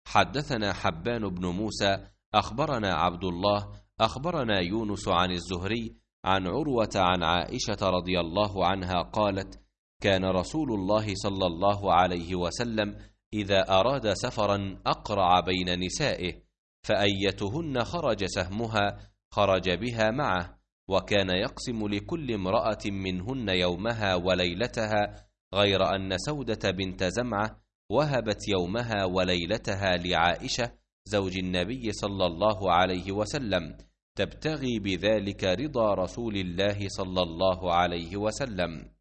حدثنا حبان بن موسى أخبرنا عبد الله أخبرنا يونس عن الزهري عن عروة عن عائشة رضي الله عنها قالت: كان رسول الله صلى الله عليه وسلم إذا أراد سفرا أقرع بين نسائه، فأيتهن خرج سهمها خرج بها معه، وكان يقسم لكل امرأة منهن يومها وليلتها، غير أن سودة بنت زمعة وهبت يومها وليلتها لعائشة زوج النبي صلى الله عليه وسلم، تبتغي بذلك رضا رسول الله صلى الله عليه وسلم.